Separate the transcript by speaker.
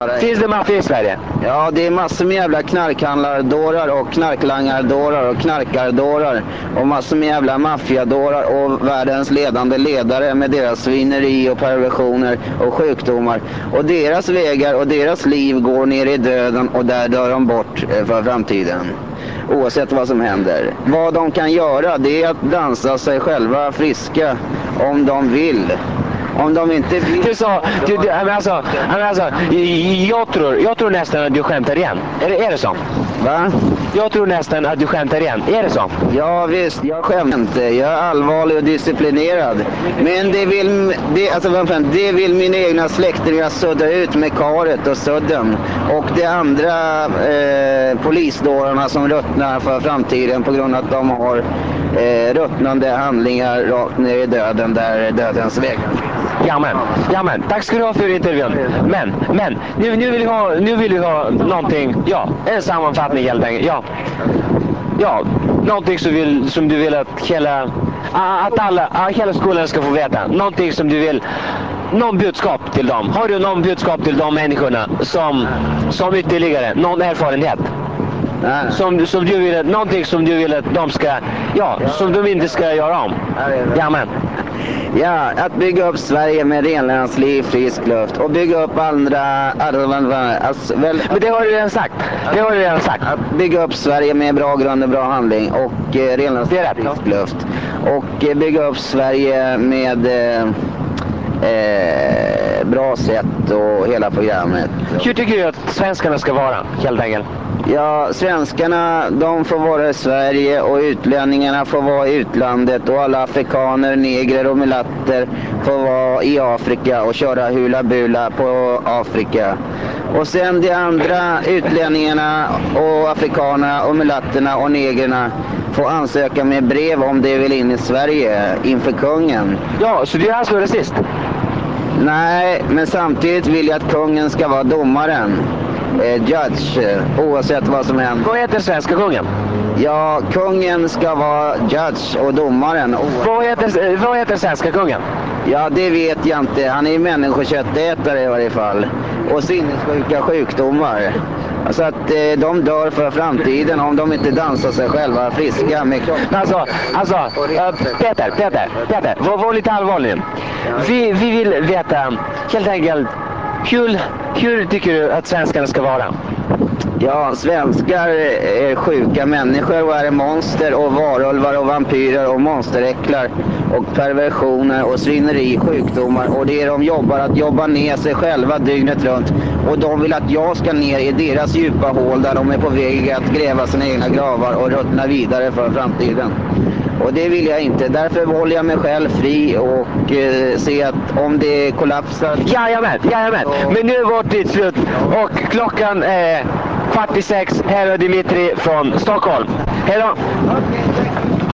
Speaker 1: Finns det maffia i Sverige?
Speaker 2: Ja, det är massor med jävla knarkhandlardårar och knarklangardårar och knarkardårar och massor med jävla maffiadårar och världens ledande ledare med deras svineri och perversioner och sjukdomar. Och deras vägar och deras liv går ner i döden och där dör de bort för framtiden. Oavsett vad som händer. Vad de kan göra, det är att dansa sig själva friska om de vill. Om de inte vill...
Speaker 1: Jag tror nästan att du skämtar igen. Är det så?
Speaker 2: Va?
Speaker 1: Jag tror nästan att du skämtar igen. Är det så?
Speaker 2: Ja visst, jag skämtar inte. Jag är allvarlig och disciplinerad. Men det vill mina egna släktingar sudda ut med karet och sudden. Och de andra polisdårarna som ruttnar för framtiden på grund av att de har ruttnande handlingar rakt ner i döden där dödens vägar finns.
Speaker 1: Jamen. Tack ska du ha för intervjun. Men, nu vill vi ha någonting, en sammanfattning helt enkelt. Ja, någonting som du vill att hela skolan ska få veta. Någonting som du vill, någon budskap till dem. Har du någon budskap till de människorna som ytterligare, någon erfarenhet? Som du vill, någonting som du vill att de ska, som de inte ska göra om. Jamen.
Speaker 2: Ja, att bygga upp Sverige med renlandsliv, frisk luft och bygga upp andra
Speaker 1: Men det har du redan sagt.
Speaker 2: Att bygga upp Sverige med bra grund och bra handling och renlandsliv, frisk luft. Och bygga upp Sverige med bra sätt och hela programmet.
Speaker 1: Hur tycker du att svenskarna ska vara, helt enkelt?
Speaker 2: Ja, svenskarna, de får vara i Sverige och utlänningarna får vara i utlandet och alla afrikaner, negrer och mulatter får vara i Afrika och köra hula-bula på Afrika. Och sen de andra utlänningarna och afrikanerna och mulatterna och negrerna får ansöka med brev om de vill in i Sverige inför kungen.
Speaker 1: Ja, så du är alltså rasist?
Speaker 2: Nej, men samtidigt vill jag att kungen ska vara domaren. Judge, oavsett vad som händer.
Speaker 1: Vad heter svenska kungen?
Speaker 2: Ja, kungen ska vara judge och domaren.
Speaker 1: Vad heter svenska kungen?
Speaker 2: Ja, det vet jag inte. Han är människoköttätare i varje fall. Och sinnessjuka sjukdomar. Så att de dör för framtiden om de inte dansar sig själva friska med kroppen.
Speaker 1: Peter, var lite allvarlig. Vi vill veta helt enkelt hur tycker du att svenskarna ska vara?
Speaker 2: Ja, svenskar är sjuka människor och är monster och varulvar och vampyrer och monsteräcklar och perversioner och svineri, sjukdomar och det är de jobbar ner sig själva dygnet runt och de vill att jag ska ner i deras djupa hål där de är på väg att gräva sina egna gravar och ruttna vidare för framtiden. Och det vill jag inte. Därför håller jag mig själv fri och ser att om det kollapsar...
Speaker 1: Jajamän. Men nu är vår tid slut och klockan är 46. Här är Dimitri från Stockholm. Hej då!